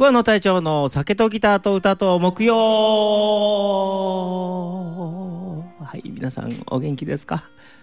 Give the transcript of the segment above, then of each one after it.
桑野隊長の酒とギターと歌と木曜。はい、皆さんお元気ですか？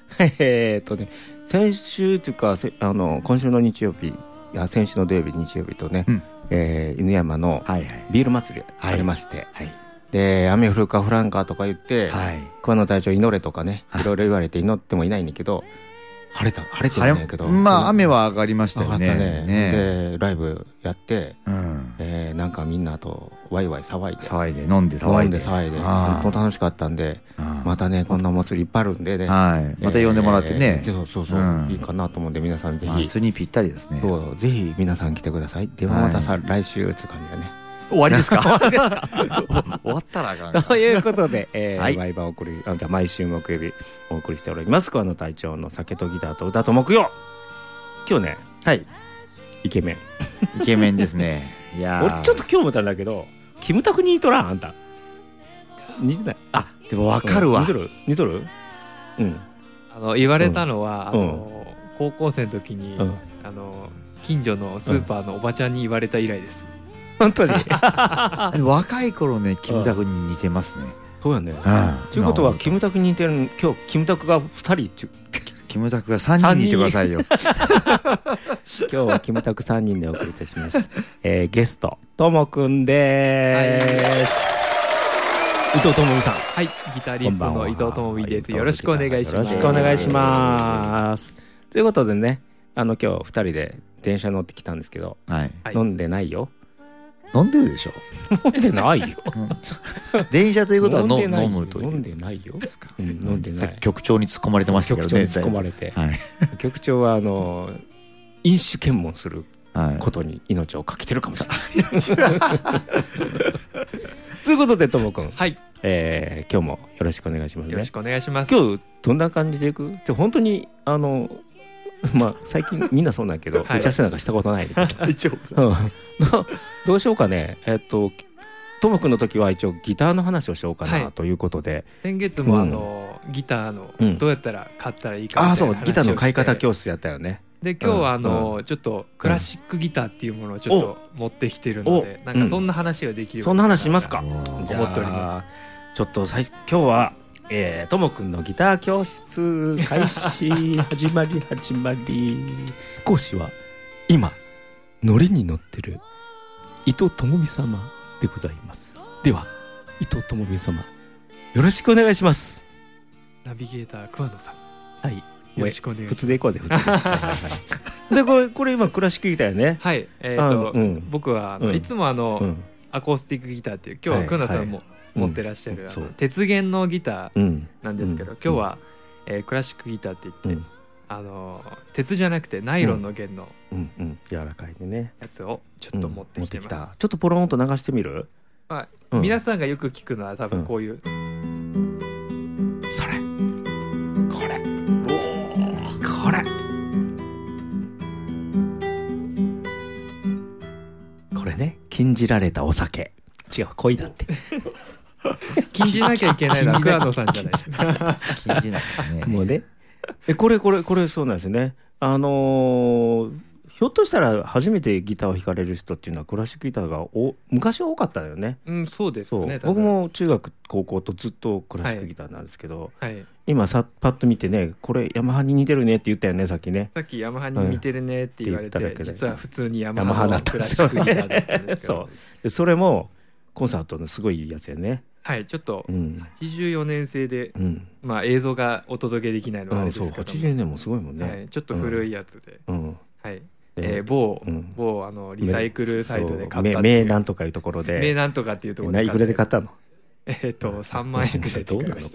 先週というか今週の日曜日、いや先週の土曜日日曜日とね、犬山のビール祭りありまして、で雨降るか降らんかとか言って、桑野隊長祈れとかね、いろいろ言われて祈ってもいないんだけど、晴れてるんだけど、 まあ雨は上がりましたよね。 でライブやって、なんかみんなとワイワイ騒いで飲んで騒いで本当楽しかったんで、またねこんなお祭りいっぱいあるんでね、 また呼んでもらってね、 そういいかなと思うんで、皆さんぜひ、 明日にぴったりですね。 そうぜひ皆さん来てください。ではまた来週つかにはね、 終わりですか？終わったらあかんか。 ということで、毎晩じゃ毎週木曜日お送りしております桑野隊長の酒とギターと歌と木曜。今日ね、イケメンですね。いや俺ちょっと今日思ったんだけど、キムタクに似とらん？あんた似てない？ あ、でも分かるわ。 似とる？ 言われたのは、高校生の時に、近所のスーパーのおばちゃんに言われた以来です。 本当に若い頃ね、キムタクに似てますね。 そうやね。ということはキムタクに似てる。今日キムタクが2人、 キムタクが3人にしてくださいよ。 今日はキムタク3人でお送りいたします。ゲストともくんです。伊藤智美さん。 はい、ギタリストの伊藤智美です。よろしくお願いします。 よろしくお願いします。ということでね、今日2人で電車乗ってきたんですけど、飲んでないよ。 飲んでるでしょ。 飲んでないよ。 電車ということは飲むという。 飲んでないよ。飲んでない。 局長に突っ込まれてましたけどね。 局長に突っ込まれて、局長は飲酒検問することに命をかけてるかもしれない。ということでともくん、今日もよろしくお願いしますね。 よろしくお願いします。 今日どんな感じでいく？本当に最近みんなそうなんだけど、打ち合わせなんかしたことない。どうしようかね。ともくんの時は一応ギターの話をしようかなということで、 先月もギターのどうやったら買ったらいいかみたいな話をして、 ギターの買い方教室やったよね。 で今日はちょっとクラシックギターっていうものをちょっと持ってきてるので、なんかそんな話ができるようそんな話しますか？ じゃあ思っております。 ちょっと今日はともくんのギター教室開始始まり講師は今ノリに乗ってる伊藤智美様でございます。では伊藤智美様、よろしくお願いします。 ナビゲーター桑野さん、 よろしくお願いします。普通でいこうで。でこれ今クラシックギターやね。 はい。僕はいつもアコースティックギターっていう、今日は桑野さんも持ってらっしゃる鉄弦のギターなんですけど、今日はクラシックギターって言って鉄じゃなくてナイロンの弦の柔らかいでねやつをちょっと持ってきてます。 ちょっとポロンと流してみる？ 皆さんがよく聞くのは多分こういう、 それこれね、禁じられたお酒。違う、恋だって。 禁じなきゃいけないのは桑野さんじゃない。 禁じなきゃね。 もうね、これそうなんですね。ひょっとしたら初めてギターを弾かれる人っていうのはクラシックギターが昔は多かったよね。 そうですね。 僕も中学高校とずっとクラシックギターなんですけど、今パッと見てね、これヤマハに似てるねって言ったよね、さっきね。 さっきヤマハに似てるねって言われて、実は普通にヤマハのクラシックギターだったんですけど、 それもコンサートのすごいいいやつやね。 ちょっと84年製で、映像がお届けできないのはあれですけど、 80年もすごいもんね。 ちょっと古いやつで、某リサイクルサイトで買った名なんとかいうところで、 名なんとかっていうところでいくらで買ったの ？3万円ぐらいで買いました。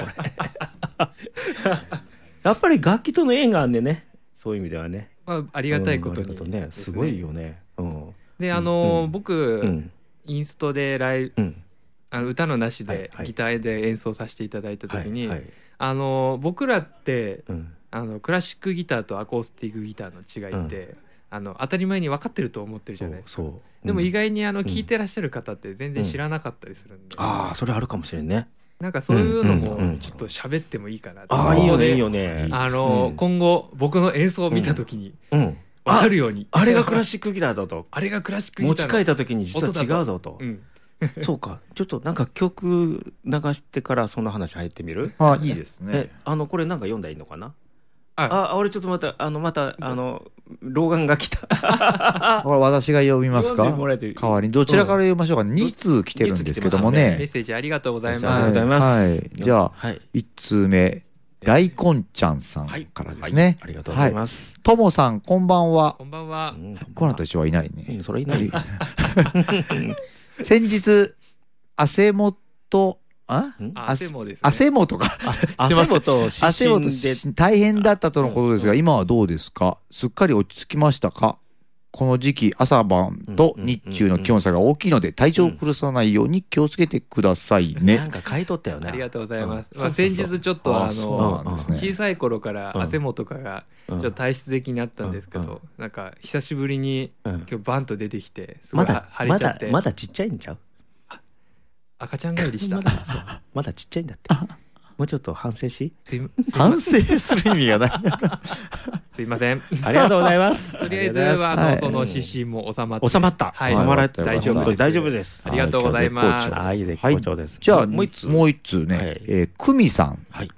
やっぱり楽器との縁があんでね、そういう意味ではね、 ありがたいことにね、すごいよね。 で僕インストで歌のなしでギターで演奏させていただいた時に、僕らってクラシックギターとアコースティックギターの違いって当たり前に分かってると思ってるじゃないですか。でも意外に聴いてらっしゃる方って全然知らなかったりするんで、 それあるかもしれんね。 なんかそういうのもちょっと喋ってもいいかなと。 いいよね、いいよね。 今後僕の演奏を見た時に分分かるように、 あれがクラシックギターだとあれがクラシックギター持ち替えた時に実は違うぞと、そうか。ちょっとなんか曲流してからその話入ってみる？ いいですね。 これなんか読んだらいいのかな？俺ちょっとまた老眼が来た。 これ私が読みますか？代わりにどちらから読みましょうか。2通来てるんですけどもね。 メッセージありがとうございます。 ありがとうございます。じゃあ1通目、大根ちゃんさんからですね。 ありがとうございます。 ともさんこんばんは。 こんばんは。 この後一はいないね。 それいない。 先日汗元汗もですね。 汗元か。 汗元大変だったとのことですが、今はどうですか？すっかり落ち着きましたか？この時期朝晩と日中の気温差が大きいので体調を崩さないように気をつけてくださいね。 なんか買い取ったよね。 ありがとうございます。先日ちょっと小さい頃から汗元がちょっと体質的になったんですけど、なんか久しぶりに今日バンと出てきてすごい腫れちゃって。 まだちっちゃいんちゃう？ 赤ちゃん帰りした。 まだちっちゃいんだって。もうちょっと反省し。 反省する意味がない。 すいません。 ありがとうございます。 とりあえずはその湿疹も収まった。 収まった。収まられて大丈夫です。ありがとうございます。 はい、絶好調です。 じゃあもう一通ね、久美さんから。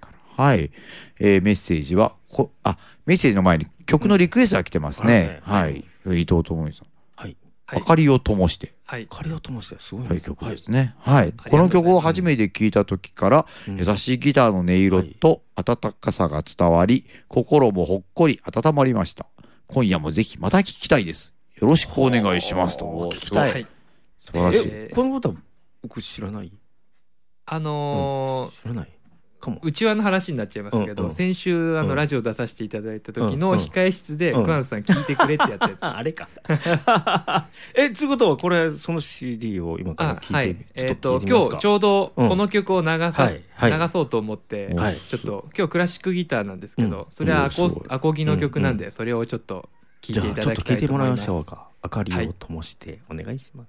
はい。メッセージはメッセージの前に曲のリクエストが来てますね。はい。伊藤智美さん。明かりを灯して。 明かりを灯して、すごい曲ですね。はい。この曲を初めて聴いた時から、優しいギターの音色と温かさが伝わり、心もほっこり温まりました。今夜もぜひまた聴きたいです。よろしくお願いしますと。 聞きたい。 素晴らしい。 このことは僕知らない。知らない。 内輪の話になっちゃいますけど、先週ラジオ出させていただいた時の控え室で桑名さん聞いてくれってやったやつ。 あれか。つうことはこれその CD を今から聞いて今日ちょうどこの曲を流そうと思ってちょっと今日クラシックギターなんですけど、それはアコギの曲なんでそれをちょっと聞いていただきたいと思います。 じゃあちょっと聞いてもらいましょうか。明かりを灯してお願いします。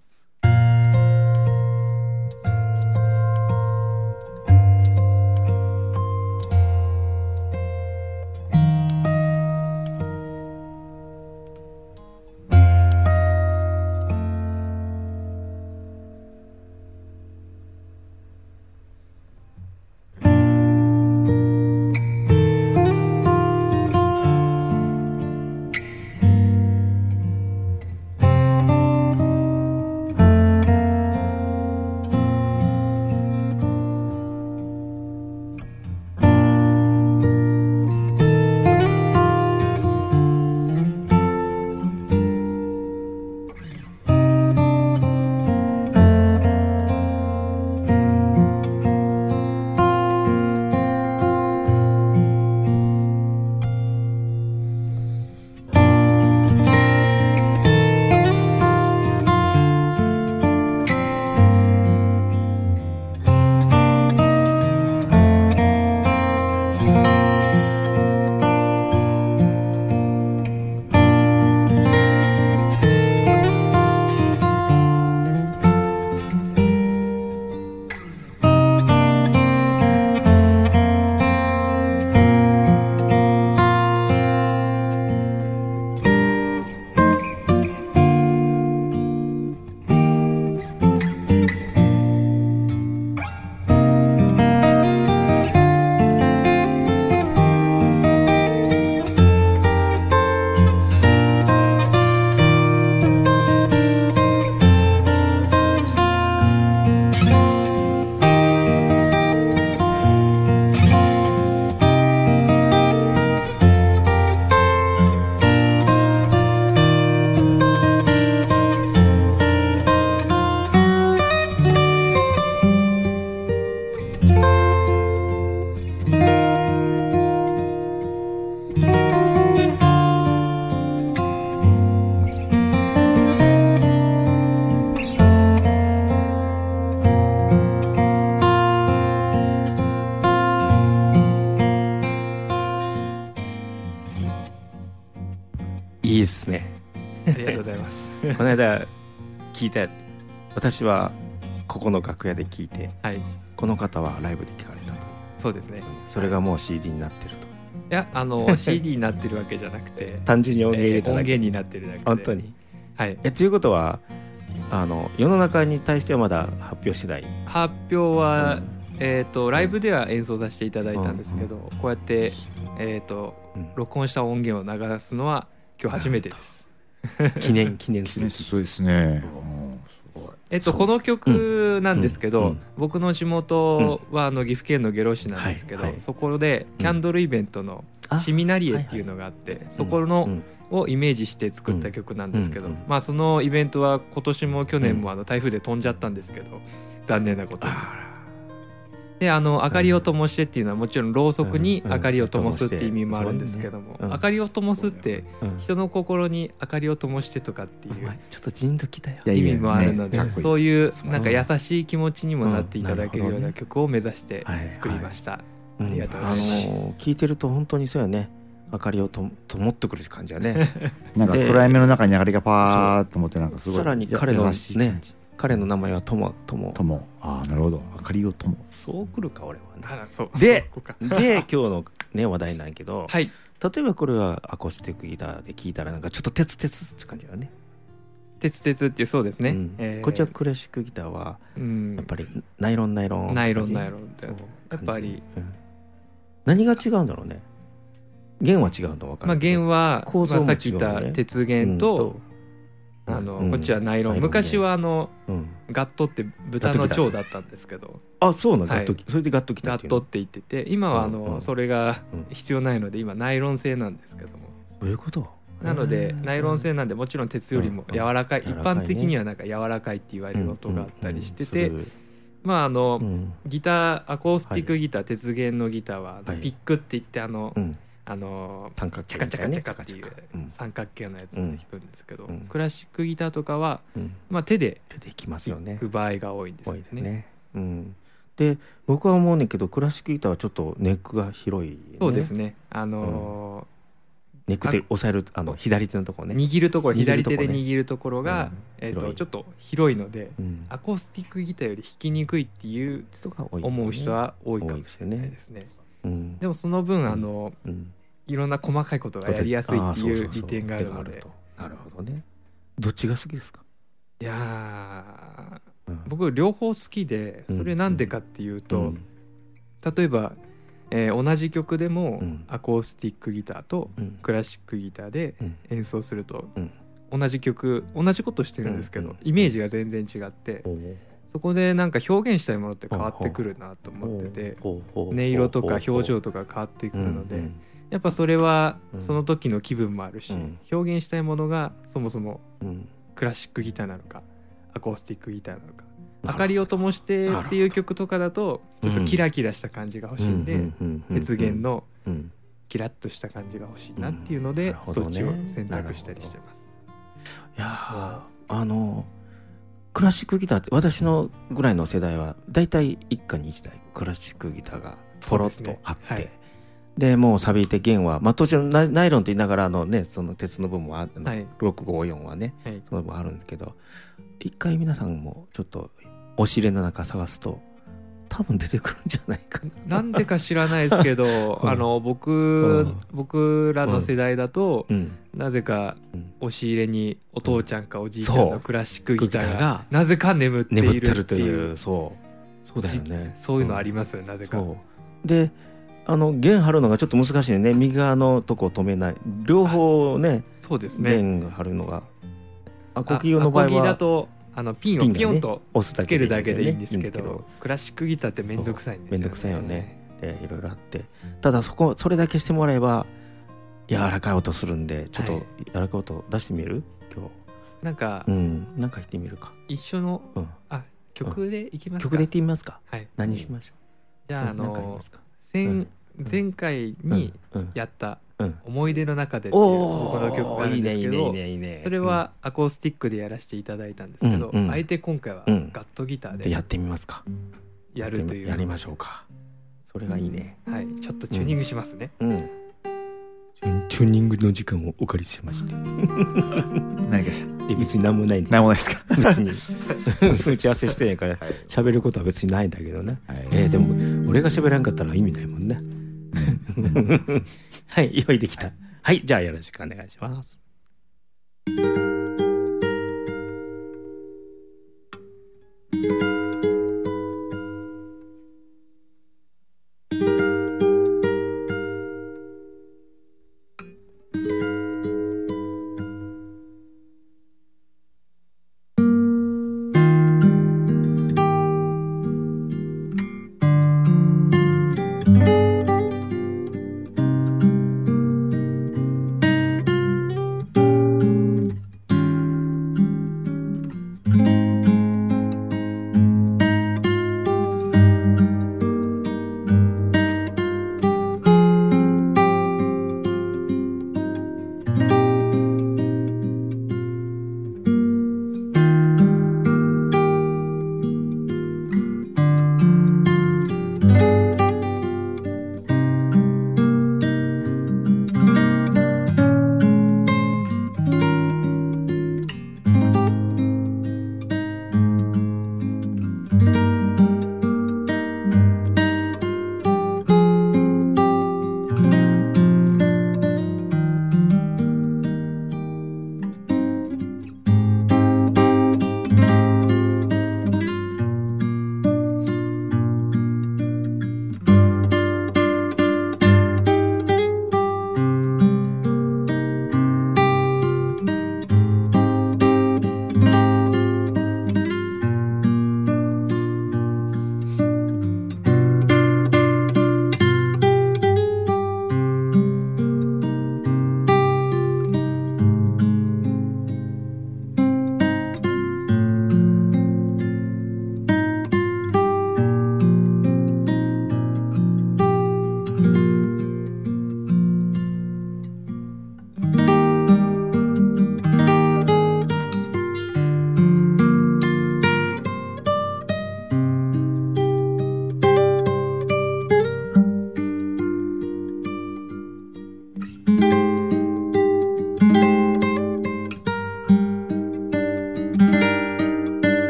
いいですね。 ありがとうございます。 この間聞いた、私はここの楽屋で聞いて、この方はライブで聞かれたと。 そうですね。 それがもう CD になってると。 やCD になってるわけじゃなくて単純に音源入れただけ、 音源になってるだけで。 本当に。 はい。 ということは世の中に対してはまだ発表しない。 発表は、ライブでは演奏させていただいたんですけど、こうやって録音した音源を流すのは今日初めてです。 記念する。 そうですね。 この曲なんですけど、僕の地元は岐阜県の下呂市なんですけど、そこでキャンドルイベントのシミナリエっていうのがあって、そこのをイメージして作った曲なんですけど、まあそのイベントは今年も去年も台風で飛んじゃったんですけど、残念なことに。で明かりを灯してっていうのはもちろんろうそくに明かりを灯すっていう意味もあるんですけども、明かりを灯すって人の心に明かりを灯してとかっていうちょっとジーンときたよ意味もあるので、そういうなんか優しい気持ちにもなっていただけるような曲を目指して作りました。ありがとうございます。 聞いてると本当にそうやね、明かりを灯ってくる感じやね。 なんか暗闇の中に明かりがパーッと思って、なんかすごいさらに彼のね、彼の名前はとも。 ああ、なるほど。明かりをとも。 そう来るか俺はね。 そうで今日のね話題なんやけど、 はい、 例えばこれはアコースティックギターで聴いたらなんかちょっと鉄って感じだね。 鉄っていう、そうですね。 こっちはクラシックギターはやっぱりナイロンってやっぱり何が違うんだろうね。弦は違うんだ分かる。 まあ弦は構造も違うね。 さっき言った鉄弦とこっちはナイロン。昔はガットって豚の腸だったんですけど、 そうなん、ガット、それでガットきたっていうの。 ガットって言ってて、今はそれが必要ないので今ナイロン製なんですけども。 どういうこと？ なのでナイロン製なんでもちろん鉄よりも柔らかい、一般的にはなんか柔らかいって言われる音があったりしてて、まあギター、アコースティックギター、鉄弦のギターはピックって言ってチャカチャカっていう三角形のやつで弾くんですけど、クラシックギターとかはまあ手で弾きますよね。弾く場合が多いんですよね。 で僕は思うねんけど、クラシックギターはちょっとネックが広い。 そうですね。 ネックで押さえる左手のところね、 握るところ、左手で握るところがちょっと広いので、アコースティックギターより弾きにくいっていう思う人は多いかもしれないですね。でもその分いろんな細かいことがやりやすいっていう利点があるので。 なるほどね。どっちが好きですか？ いや僕両方好きで、それなんでかっていうと、例えば同じ曲でもアコースティックギターとクラシックギターで演奏すると同じ曲同じことしてるんですけど、イメージが全然違って、そこでなんか表現したいものって変わってくるなと思ってて、音色とか表情とか変わってくるので、やっぱそれはその時の気分もあるし、表現したいものがそもそもクラシックギターなのかアコースティックギターなのか、明かりを灯してっていう曲とかだとちょっとキラキラした感じが欲しいんで、鉄弦のキラッとした感じが欲しいなっていうので、そっちを選択したりしてます。 いやクラシックギターって私のぐらいの世代はだいたい一家に一台クラシックギターがポロッとあって、でもう錆びて弦は当然ナイロンって言いながらその鉄の部分は654はね、その部分あるんですけど、一回皆さんもちょっと押し入れの中探すと多分出てくるんじゃないかな。 なんでか知らないですけど僕らの世代だとなぜか押し入れにお父ちゃんかおじいちゃんのクラシックギターがなぜか眠っているっていう、 そうだよね。 そういうのありますよ、なぜか。 で弦張るのがちょっと難しいよね。右側のとこ止めない、両方ね。 そうですね。 弦張るのがアコギの場合はアコギだとピンをピヨンとつけるだけでいいんですけど、クラシックギターってめんどくさいんですよね。 めんどくさいよね。でいろいろあって、ただそれだけしてもらえば柔らかい音するんで、ちょっと柔らかい音出してみる？今日なんか言ってみるか。 一緒の曲でいきますか。 曲でいってみますか。 はい。 何しましょう。 じゃあ前回にやった思い出の中でっていう僕の曲があるんですけど、それはアコースティックでやらせていただいたんですけど、あえて今回はガットギターでやってみますか。 やるという、 やりましょうか。それがいいね。 はい、ちょっとチューニングしますね。 チューニングの時間をお借りしまして。 何かしら。 別に何もないんだ。 何もないですか。 別に打ち合わせしてないから喋ることは別にないんだけどね。でも俺が喋らんかったら意味ないもんね。 はい、用意できた。はい、じゃあよろしくお願いします。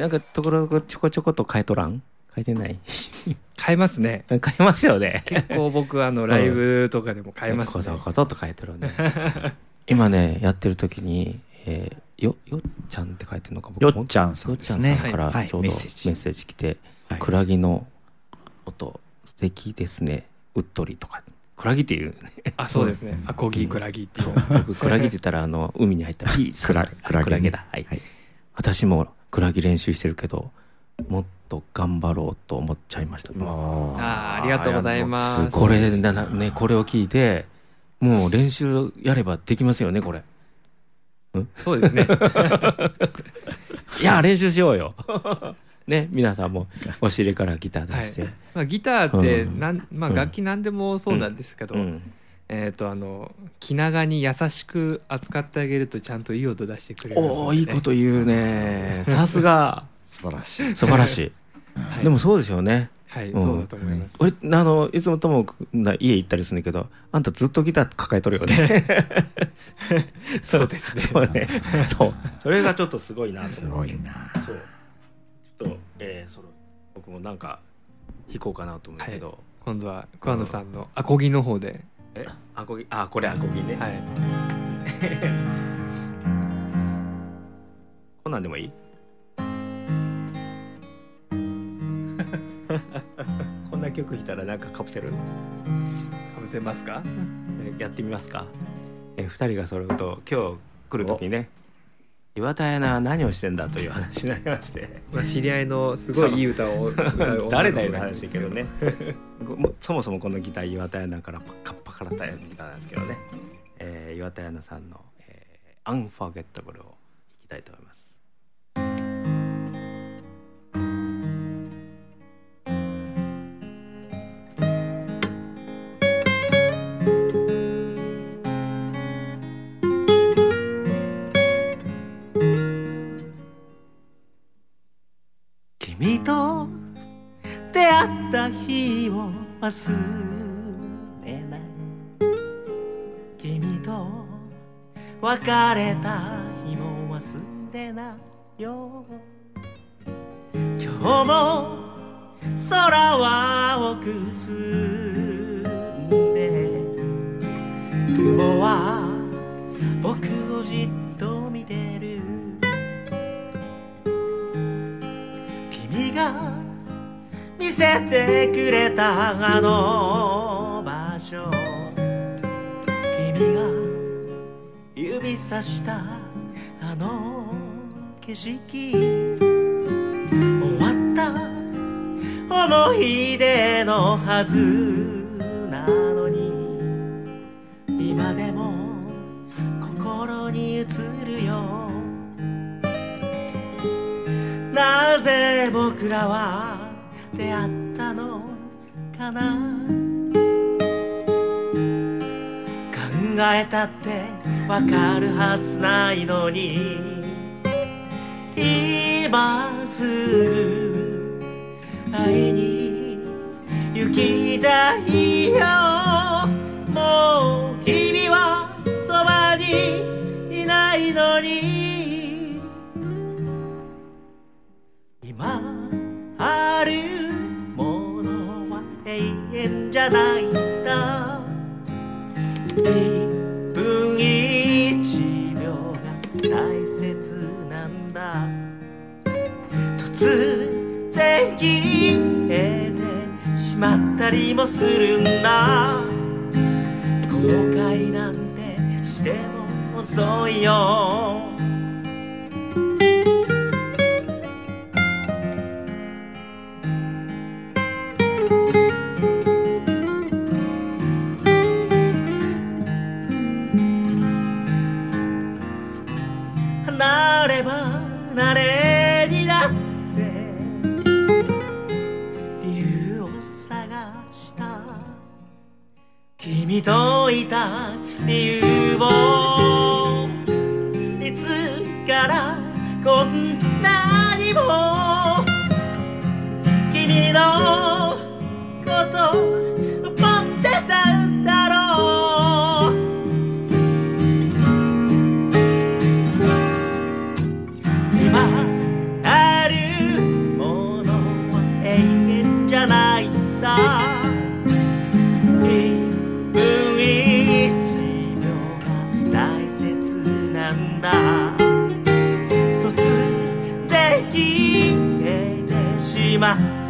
なんかところちょこちょこと変えとらん？変えてない？ 変えますね。 変えますよね。 結構僕ライブとかでも変えますね。 こそこそと変えてるね。今ねやってる時に、よっちゃんって書いてるのか、僕よっちゃんさんですね。 よっちゃんさんからちょうどメッセージ来て、クラゲの音素敵ですね、うっとりとか。クラゲっていうね。 あ、そうですね。アコギクラゲっていう。 僕クラゲって言ったら海に入ったらピークラゲだ。はい。私もクラゲ練習してるけど、もっと頑張ろうと思っちゃいました。 ありがとうございます。 これでね、これを聞いてもう練習やればできますよね、これ。 そうですね。 いや練習しようよ。ね、皆さんもお尻からギター出して、 ギターって楽器なんでもそうなんですけど、気長に優しく扱ってあげるとちゃんといい音出してくれるんですよね。 いいこと言うね。さすが。 素晴らしい。 素晴らしい。でもそうですよね。 はい、そうだと思います。 俺いつもとも家行ったりするんだけど、あんたずっとギター抱えとるよね。 そうですね。 そうね。そう。それがちょっとすごいな。 すごいな。 そう。ちょっと僕もなんか弾こうかなと思うけど、 今度は桑野さんのアコギの方で。 アコギ、これアコギね。はい。こんなんでもいい？こんな曲弾いたらなんかかぶせる？かぶせますか？ やってみますか。2人が揃うと今日来る時にね、岩田屋な何をしてんだという話になりまして、 知り合いのすごいいい歌を歌う誰だよの話だけどね。そもそもこのギター岩田屋なからカッパからたギターなんですけどね、岩田屋なさんの、アンフォーゲッタブルを弾きたいと思います。君と出会った日を忘れない、君と別れた日も忘れないよ。今日も空は青く澄んで、雲は僕をじっと見てる。君が見せてくれたあの場所、君が指さしたあの景色、終わった思い出のはずなのに、今でも心に映るよ。なぜ僕らは出会ったのかな。考えたってわかるはずないのに、今すぐ会いに行きたいよ。もう君はそばにいないのに、今あるものは永遠じゃないんだ。1分1秒が大切なんだ。突然消えてしまったりもするんだ。後悔なんてしても遅いよ。なればなれになって理由を探した。君といた理由を、いつからこんなにも君のこと思ってたんだろう。今ある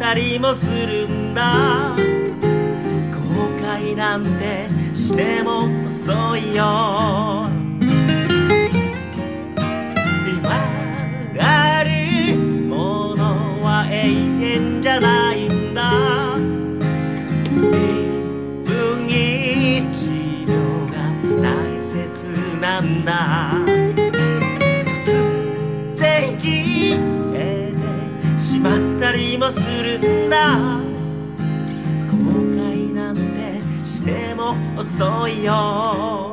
ったりもするんだ。後悔なんてしても遅いよ。今あるものは永遠じゃないんだ。1分1秒が大切なんだ。突然消えてしまったりもするんだ。後悔なんてしても遅いよ。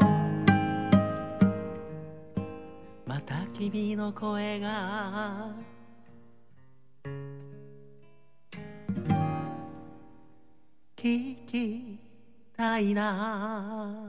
また君の声が聞きたいな。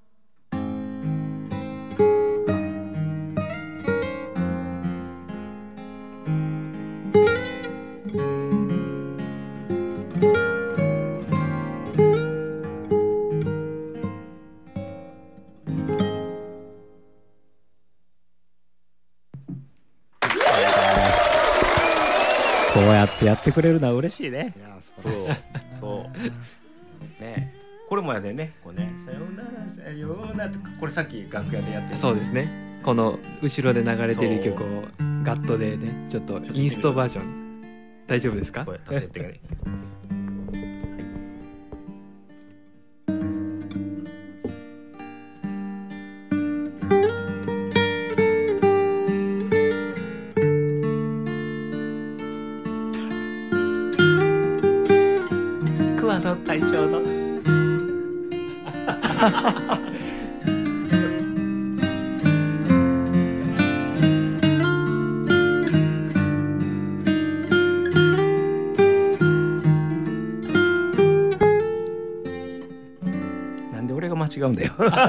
こうやってやってくれるのは嬉しいね。 いやそうね。これもやでね、こうね、さよならさよならとか、これさっき楽屋でやってる。 そうですね。この後ろで流れてる曲をガットでね、ちょっとインストバージョン大丈夫ですか？ これ立ててね。桑野隊長のなんで俺が間違うんだよ。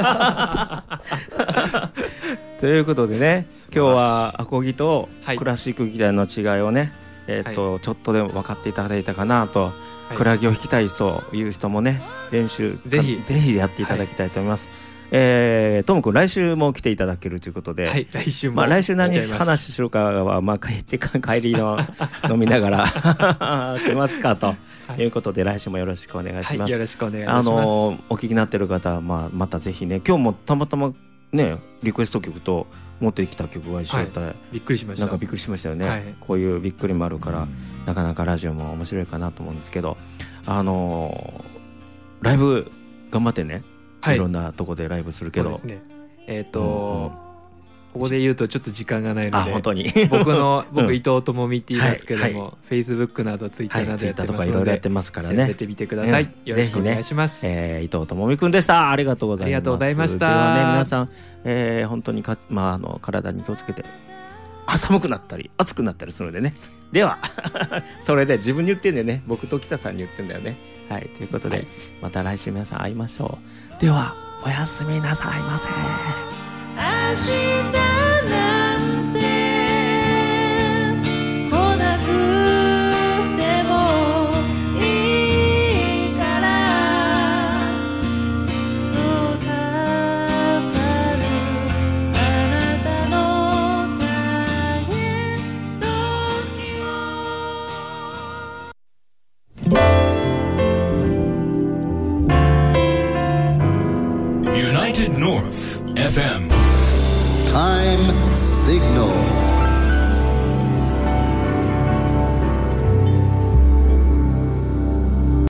ということでね、今日はアコギとクラシックギターの違いをね、ちょっとでも分かっていただいたかなと。クラゲを弾きたいという人もね、練習ぜひやっていただきたいと思います。ともくん来週も来ていただけるということで、 はい、来週も、 来週何話しようかは、帰りの飲みながらしますかということで、来週もよろしくお願いします。 はい、よろしくお願いします。 お聞きになってる方は、またぜひね、今日もたまたまねリクエスト曲と持ってきた曲が一緒だった、 びっくりしました。 なんかびっくりしましたよね、こういうびっくりもあるから、なかなかラジオも面白いかなと思うんですけど、ライブ頑張ってね、いろんなとこでライブするけど、 そうですね、ここで言うとちょっと時間がないので、 本当に僕伊藤智美って言いますけども、Facebook など Twitter などやってますので、 いろいろやってますからね、 調べてみてください。よろしくお願いします。 伊藤智美くんでした。ありがとうございます。 ありがとうございました。 ではね、皆さん、本当に体に気をつけて、寒くなったり暑くなったりするのでね。ではそれで自分に言ってんだよね。僕と北さんに言ってんだよね。はい、ということで、また来週皆さん会いましょう。ではおやすみなさいませ。明日なんて来なくてもいいから遠ざかるあなたの影時を。 United North FM Time Signal